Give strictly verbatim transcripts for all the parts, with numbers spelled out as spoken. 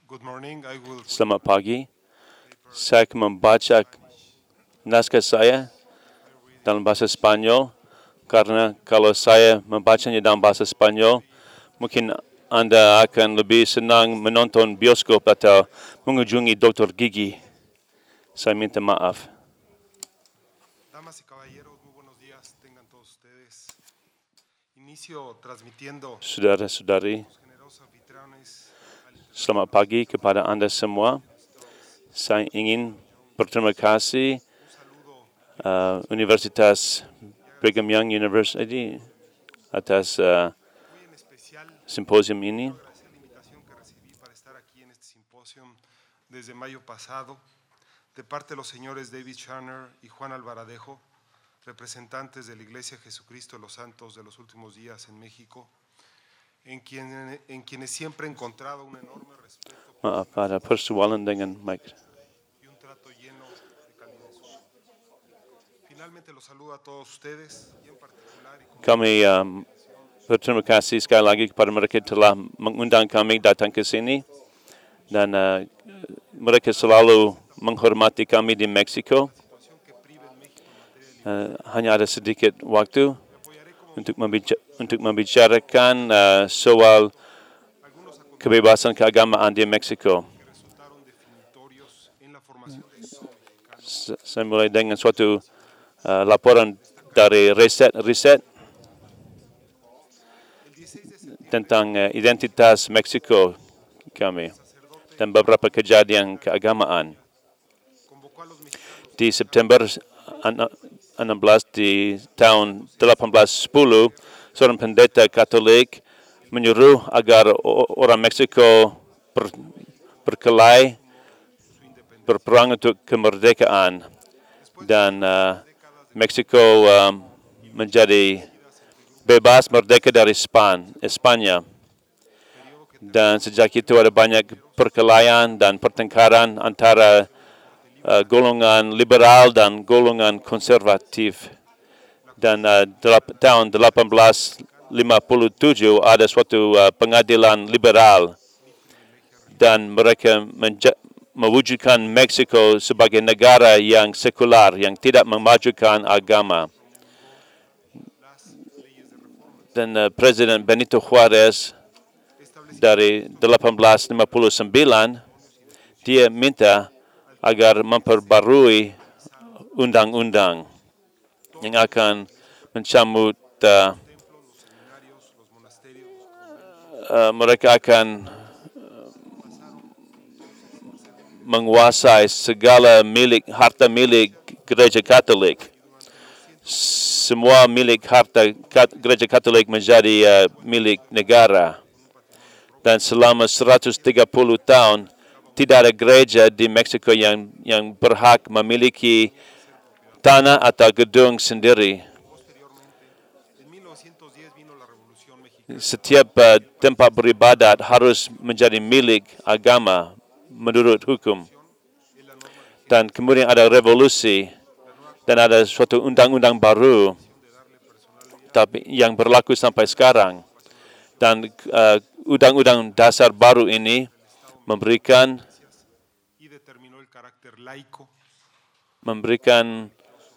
Good morning. I will Selamat pagi. Saya akan membaca naskah saya dalam bahasa Spanyol karena kalau saya membacanya dalam bahasa Spanyol, mungkin Anda akan lebih senang menonton bioskop atau mengunjungi dokter gigi. Saya minta maaf. Damas y caballeros, muy buenos días tengan todos ustedes. Inicio transmitiendo Saudara-saudari, los generosos anfitriones al selamat pagi kepada Anda semua. Saya ingin berterima kasih uh, Universitas Brigham Young University atas uh, muy en especial simposium ini. agradecer la invitación que recibí para estar aquí en este simposio desde mayo pasado de parte de los señores David Shanner y Juan Alvaradejo, representantes de la Iglesia Jesucristo de los Santos de los Últimos Días en México, en, quien, en quienes siempre he encontrado un enorme respeto Maaf, ada persoalan dengan mic. y un trato lleno de calidez. Finalmente los saludo a todos ustedes y en particular y con Kami um, berterima kasih sekali lagi kepada mereka telah mengundang kami datang ke sini dan uh, mereka selalu menghormati kami di Meksiko. situación que priva en México en materia de Uh, hanya ada sedikit waktu untuk, membica- untuk membicarakan uh, soal kebebasan keagamaan di Meksiko. que resultaron definitorios en la formación del Estado mexicano. S- Saya mulai dengan suatu uh, laporan dari riset-riset El dieciséis de septiembre, tentang uh, identitas Meksiko kami sacerdote dan beberapa kejadian keagamaan. convocó a los mexicanos Di September enam belas di tahun delapan belas sepuluh, seorang pendeta Katolik menyuruh agar o- orang Meksiko ber, berkelahi berperang untuk kemerdekaan dan uh, Meksiko um, menjadi bebas merdeka dari Span, Espanya. Dan sejak itu ada banyak perkelahian dan pertengkaran antara uh, golongan liberal dan golongan konservatif. Dan uh, delap- tahun delapan belas lima puluh tujuh ada suatu uh, pengadilan liberal dan mereka menja- mewujudkan Meksiko sebagai negara yang sekular, yang tidak memajukan agama. Dan uh, Presiden Benito Juarez dari delapan belas lima puluh sembilan, dia minta agar memperbarui undang-undang yang akan mencabut uh, uh, mereka akan menguasai segala milik harta milik gereja Katolik. Semua milik harta kat, gereja Katolik menjadi uh, milik negara. Dan selama seratus tiga puluh tahun tidak ada gereja di Meksiko yang yang berhak memiliki tanah atau gedung sendiri. en mil novecientos diez vino la Revolución Mexicana. Setiap uh, tempat beribadat harus menjadi milik agama menurut hukum. Dan kemudian ada revolusi dan ada suatu undang-undang baru tapi yang berlaku sampai sekarang. Dan uh, undang-undang dasar baru ini memberikan Y determinó el carácter laico memberikan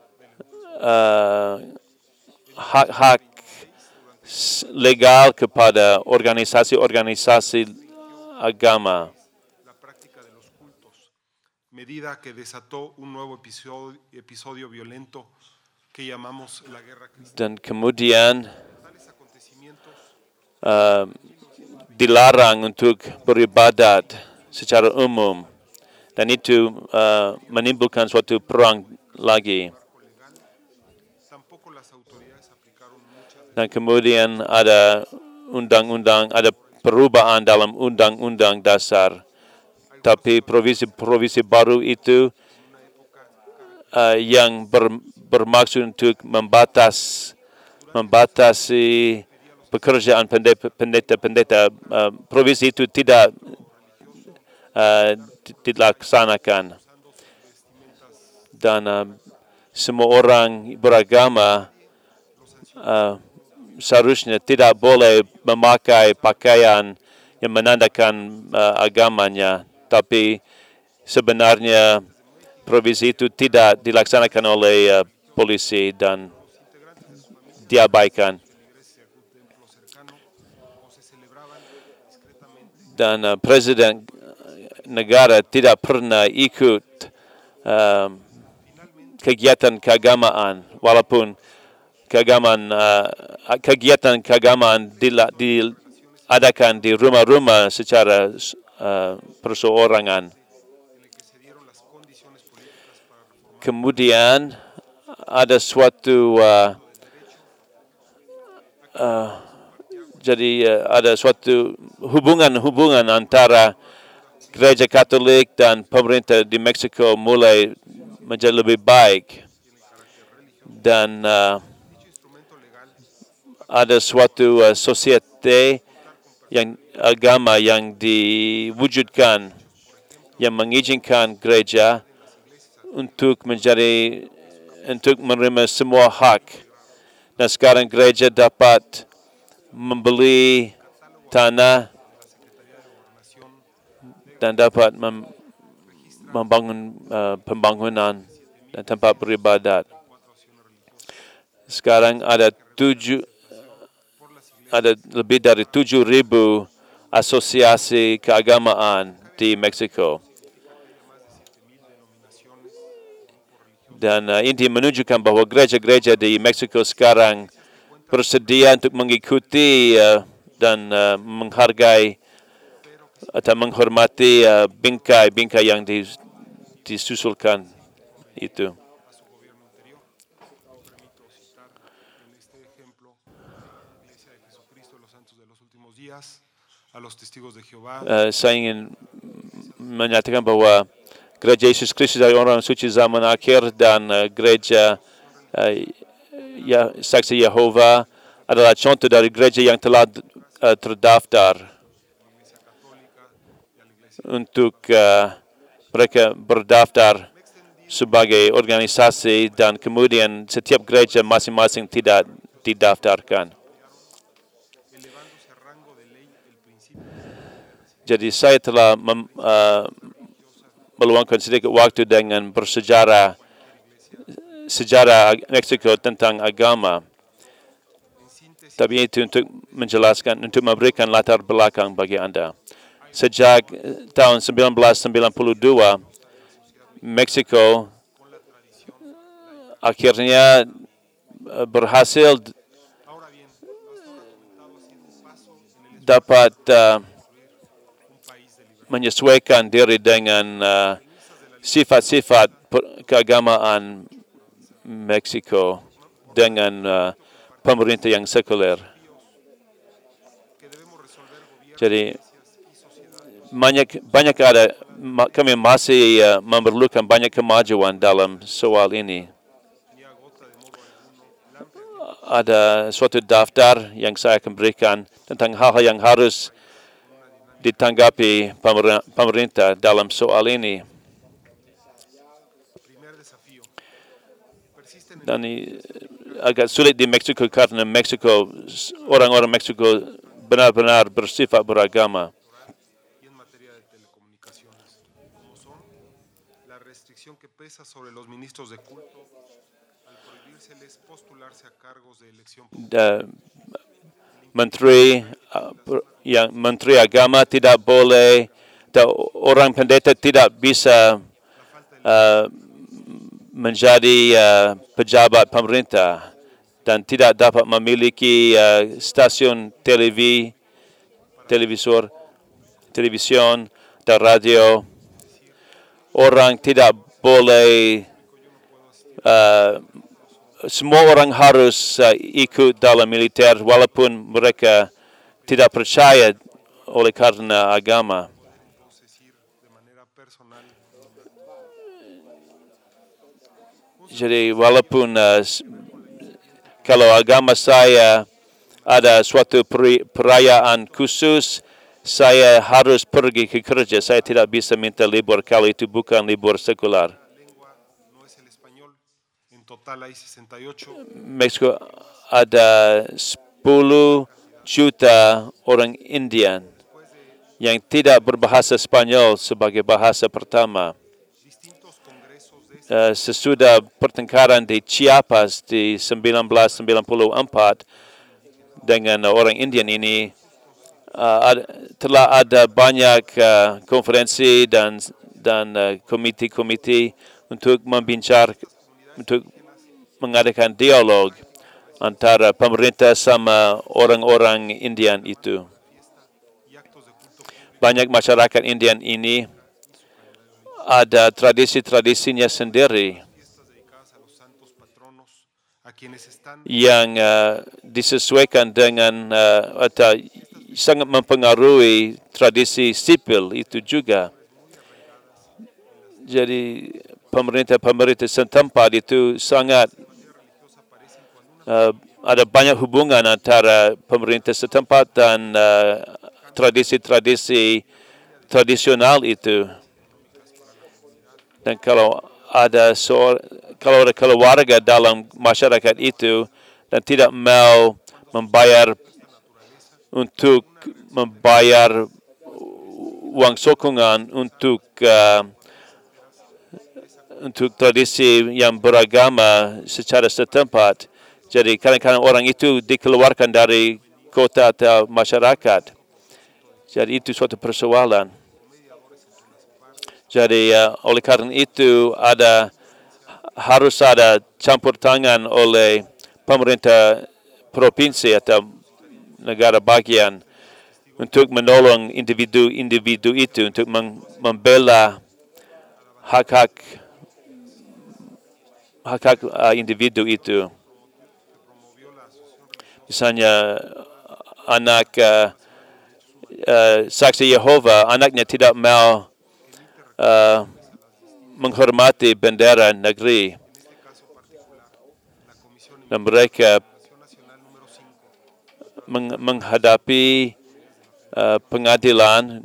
uh, hak-hak s- legal kepada organisasi-organisasi agama. la práctica de los cultos, medida que desató un nuevo episodio, episodio violento que llamamos la Guerra Cristiana. Dan kemudian Tales acontecimientos uh, dilarang untuk beribadat secara umum dan itu uh, menimbulkan suatu perang lagi. tampoco las autoridades aplicaron muchas de Dan kemudian ada undang-undang, ada perubahan dalam undang-undang dasar. Tapi provisi-provisi baru itu uh, yang ber, bermaksud untuk membatas membatasi pekerjaan pendeta- pendeta-pendeta. Uh, provisi itu tidak uh, dilaksanakan. Dan uh, semua orang beragama uh, seharusnya tidak boleh memakai pakaian yang menandakan uh, agamanya, tapi sebenarnya provisi itu tidak dilaksanakan oleh uh, polisi dan diabaikan. Dan uh, presiden negara tidak pernah ikut uh, kegiatan keagamaan, walaupun keagamaan uh, kegiatan keagamaan diadakan di rumah-rumah secara uh, perseorangan. Kemudian ada suatu uh, uh, jadi uh, ada suatu hubungan-hubungan antara Gereja Katolik dan pemerintah di Meksiko mulai menjadi lebih baik, dan uh, ada suatu uh, sosiete yang agama yang diwujudkan yang mengizinkan gereja untuk menjadi untuk menerima semua hak. Dan sekarang gereja dapat membeli tanah dan dapat mem membangun uh, pembangunan dan tempat beribadat. Sekarang ada tujuh ada lebih dari tujuh ribu asosiasi keagamaan di Meksiko. Dan uh, ini menunjukkan bahwa gereja-gereja di Meksiko sekarang bersedia untuk mengikuti uh, dan uh, menghargai atau menghormati uh, bingkai-bingkai yang dis, disusulkan itu. Uh, saya ingin menyatakan bahwa Gereja Yesus Kristus dari orang suci zaman akhir dan uh, Gereja uh, ya, Saksi Yehova adalah contoh dari gereja yang telah uh, terdaftar untuk uh, mereka berdaftar sebagai organisasi, dan kemudian setiap gereja masing-masing tidak didaftarkan. Jadi saya telah mem, uh, meluangkan sedikit waktu dengan bersejarah sejarah Meksiko tentang agama. Tapi itu untuk menjelaskan, untuk memberikan latar belakang bagi Anda. Sejak tahun seribu sembilan ratus sembilan puluh dua, Meksiko akhirnya berhasil dapat uh, menyesuaikan diri dengan uh, sifat-sifat keagamaan Meksiko dengan uh, pemerintah yang sekuler. Jadi banyak banyak ada kami masih uh, memerlukan banyak kemajuan dalam soal ini. Ada suatu daftar yang saya akan berikan tentang hal-hal yang harus ditanggapi pemerintah dalam soal ini. Dan ini agak sulit di Meksiko karena Meksiko, orang-orang Meksiko benar-benar bersifat beragama. Uh, menteri uh, yang menteri agama tidak boleh, orang pendeta tidak bisa uh, menjadi uh, pejabat pemerintah dan tidak dapat memiliki uh, stasiun televi, televisor, television dan radio. Orang tidak boleh, uh, semua orang harus uh, ikut dalam militer walaupun mereka tidak percaya oleh karena agama. Jadi walaupun uh, kalau agama saya ada suatu perayaan khusus, saya harus pergi ke kerja. Saya tidak bisa minta libur kalau itu bukan libur sekular. Meksiko ada sepuluh juta orang Indian, yang tidak berbahasa Spanyol sebagai bahasa pertama. Uh, sesudah pertengkaran di Chiapas di seribu sembilan ratus sembilan puluh empat dengan orang Indian ini, uh, ada, telah ada banyak uh, konferensi dan dan uh, komite-komite untuk membincang, untuk mengadakan dialog antara pemerintah sama orang-orang Indian itu. Banyak masyarakat Indian ini ada tradisi-tradisinya sendiri yang uh, disesuaikan dengan uh, atau sangat mempengaruhi tradisi sipil itu juga. Jadi pemerintah-pemerintah setempat itu sangat uh, ada banyak hubungan antara pemerintah setempat dan uh, tradisi-tradisi tradisional itu. Dan kalau ada seorang, kalau ada keluarga dalam masyarakat itu dan tidak mau membayar untuk membayar uang sokongan untuk uh, untuk tradisi yang beragama secara setempat, jadi kadang-kadang orang itu dikeluarkan dari kota atau masyarakat. Jadi itu suatu persoalan. Jadi uh, oleh karena itu ada harus ada campur tangan oleh pemerintah provinsi atau negara bagian untuk menolong individu-individu itu untuk membela hak-hak hak-hak uh, individu itu. Misalnya anak uh, uh, saksi Yehova, anaknya tidak mau uh, menghormati bendera negeri. Dan mereka meng menghadapi uh, pengadilan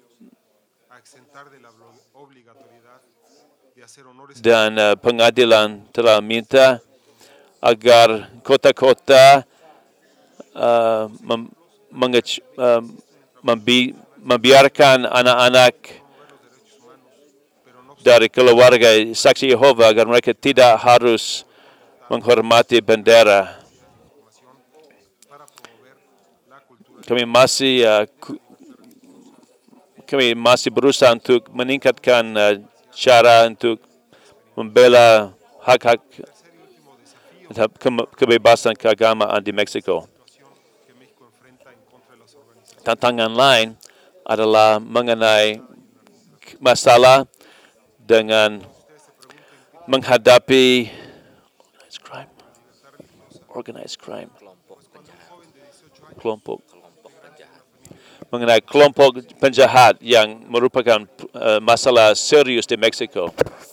dan uh, pengadilan telah minta agar kota-kota uh, mem uh, membi membiarkan anak-anak dari keluarga saksi Yehova agar mereka tidak harus menghormati bendera. Kami masih uh, kami masih berusaha untuk meningkatkan uh, cara untuk membela hak-hak ke kebebasan keagamaan di Meksiko. Tantangan lain adalah mengenai masalah dengan menghadapi organized crime, organized crime, kelompok mengenai kelompok penjahat yang merupakan uh, masalah serius di Meksiko.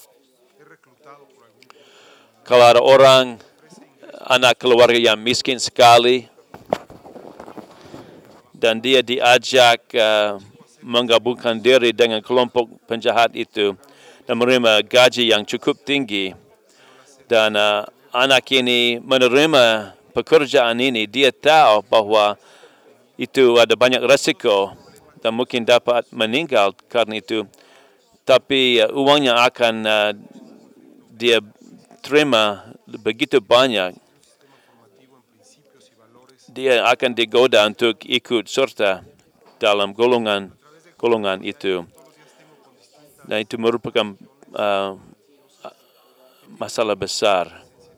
Kalau ada orang, anak keluarga yang miskin sekali, dan dia diajak uh, menggabungkan diri dengan kelompok penjahat itu dan menerima gaji yang cukup tinggi, dan uh, anak ini menerima pekerjaan ini, dia tahu bahwa itu ada banyak resiko dan mungkin dapat meninggal karena itu. Tapi uh, uangnya akan uh, dia terima begitu banyak. Dia akan digoda untuk ikut serta dalam golongan golongan itu. Dan itu merupakan uh, masalah besar.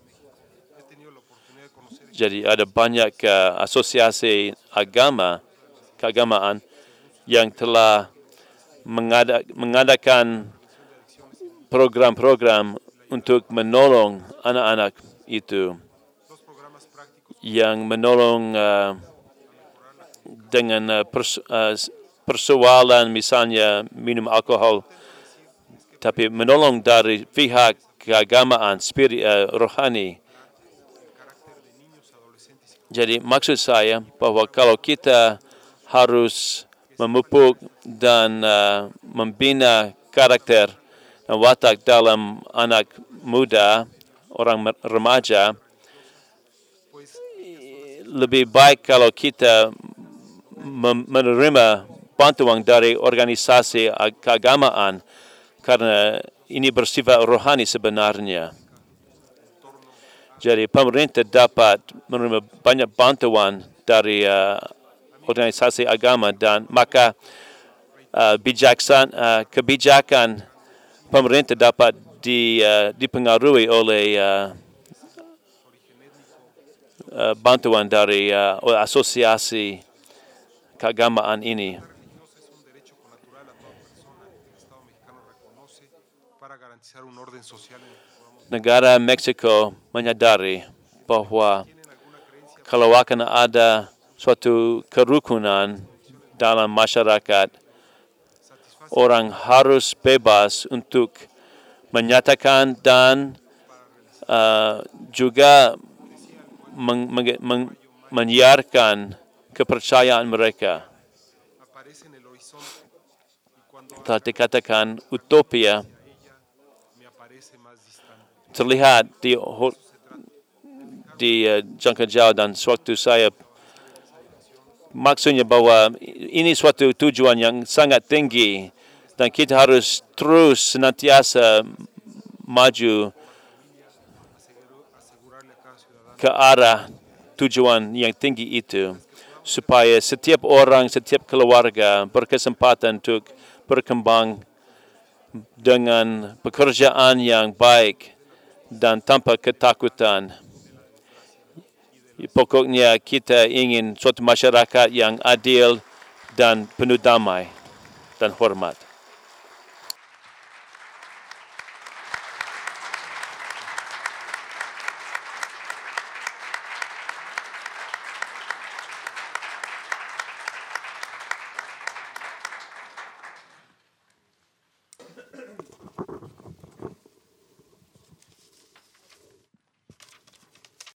Jadi ada banyak uh, asosiasi agama, keagamaan yang telah mengada, mengadakan program-program untuk menolong anak-anak itu, yang menolong uh, dengan uh, pers uh, persoalan misalnya minum alkohol, tapi menolong dari pihak keagamaan, spirit, uh, rohani. Jadi maksud saya bahwa kalau kita harus memupuk dan uh, membina karakter dan watak dalam anak muda, orang remaja, lebih baik kalau kita menerima bantuan dari organisasi keagamaan karena ini bersifat rohani sebenarnya. Jadi pemerintah dapat menerima banyak bantuan dari uh, organisasi agama dan maka uh, bijaksan, uh, kebijakan pemerintah dapat di, uh, dipengaruhi oleh uh, uh, bantuan dari uh, asosiasi keagamaan ini. Negara Meksiko menyadari bahwa kalau akan ada suatu kerukunan dalam masyarakat, orang harus bebas untuk menyatakan dan uh, juga meng, meng, meng, menyiarkan kepercayaan mereka. Telah dikatakan utopia terlihat di, di uh, jangka jauh dan sewaktu saya maksudnya bahwa ini suatu tujuan yang sangat tinggi dan kita harus terus senantiasa maju ke arah tujuan yang tinggi itu supaya setiap orang, setiap keluarga berkesempatan untuk berkembang dengan pekerjaan yang baik dan tanpa ketakutan. Pokoknya kita ingin suatu masyarakat yang adil dan penuh damai dan hormat.